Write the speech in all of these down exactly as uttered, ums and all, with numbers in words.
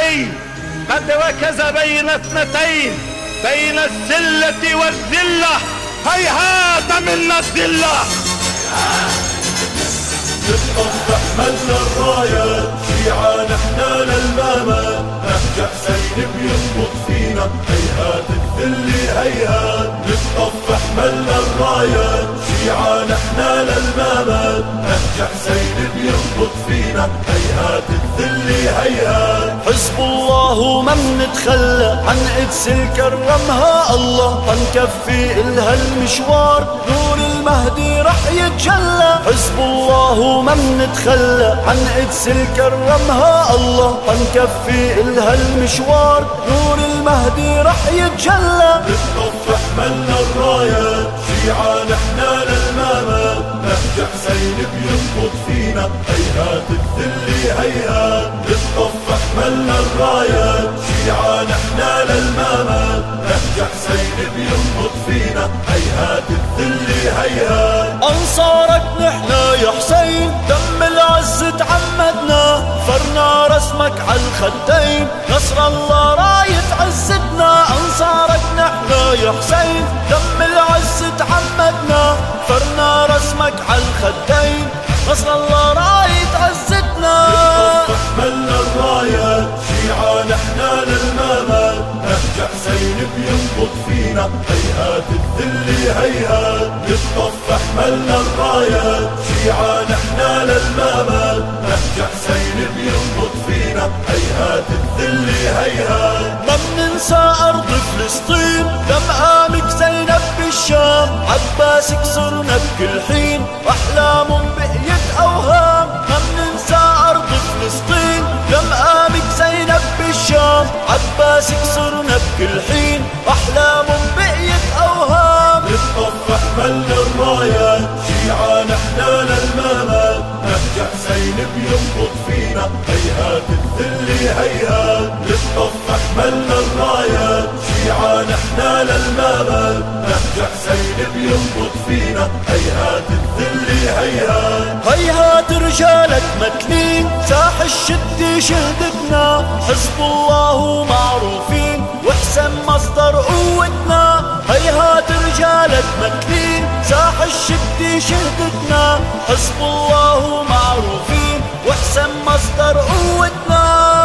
علي قد ركز بين اثنتين، بين السلة والذلة، هيهات من الذلة. نتقف حملنا الرايات، شيعان احنا للمامات، نهج حسين بينبض فينا، هيهات الذل هيهات. نتقف حملنا الرايات، شيعان احنا للمامات، نهج حسين بينبض فينا، هيهات الذل هيهات. حزب الله ما منتخلى عن قدس كرمها الله، هنكفي إلها المشوار، نور المهدي رح يتجلى. حزب الله ما منتخلى عن قدس كرمها الله، هنكفي إلها المشوار، نور المهدي رح يتجلى. نتقف حملنا الرايات، شيعان احنا للمامات، نهج حسين بينبض فينا، هيهات الذل هيهات. نتقف حملنا الرايات، شيعان احنا للمامات، نهج حسين بينبض فينا، هيهات الذل هيهات. أنصارك نحنا يا حسين، دم العز تعمدنا، فرنا رسمك عالخدين، نصر الله راية عزتنا. أنصارك نحنا يا حسين، دم العز تعمدنا، فرنا رسمك عالخدين، نصر الله راية عزتنا. حملنا الرايات، شيعان احنا للمامات، نهج حسين بينبض فينا، هيهات الذل هيهات. نتقف حملنا الرايات، شيعان احنا للمامات، نهج حسين بينبض فينا، هيهات الذل هيهات. ما بننسى أرض فلسطين، دم قامك زينب بالشام، عباسك صرنا بكل حين، أحلام بقيت أوهام. ما بننسى أرض فلسطين، دم قامك زينب بالشام، عباسك صرنا بكل حين، أحلام بقيت أوهام. نتقف حملنا الرايات، شيعان احنا للمامات، نهج حسين بينبض فينا، هيهات الذل هيهات. نتقف حملنا الرايات، شيعان احنا للمامات، نهج حسين بينبض فينا، هيهات الذل هيهات. هيهات رجالك متلين، ساح الشدة شهدتنا، حزب الله معروفين، وحسن مصدر قوتنا. هيهات رجالك متلين، ساح الشدة شهدتنا، حزب الله معروفين، وحسن مصدر قوتنا.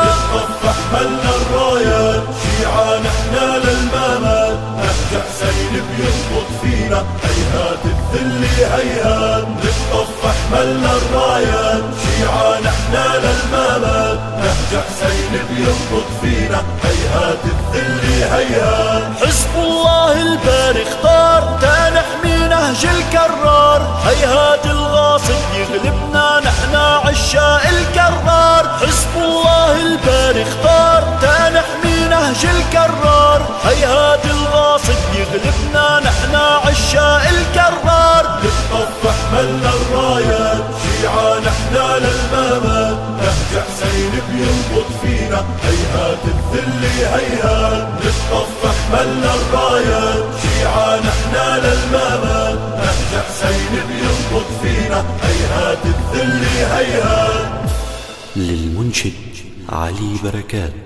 نتقف حملنا الرايات، شيعان احنا للمامات، نهج حسين بينبض فينا، هيهات الذل هيهات. نتقف حملنا الرايات، شيعان احنا للمامات، نهج حسين بينبض فينا، هيهات الذل هيهات. حزب الله الباري اختار، تنحمي نهج الكرار، هيهات الغاصب يغلبنا، نحنا عشاق الكرار. حزب الله الباري اختار، تنحمي نهج الكرار، هيهات الغاصب يغلبنا، نحنا عشاق الكرار. نتقف حملنا الرايات، شيعان احنا للمامات، نهج حسين بينبض فينا، هيهات الذل هيهات. نتقف حملنا الرايات، شيعان احنا للمامات، نهج حسين بينبض فينا، هيهات الذل هيهات. للمنشد علي بركات.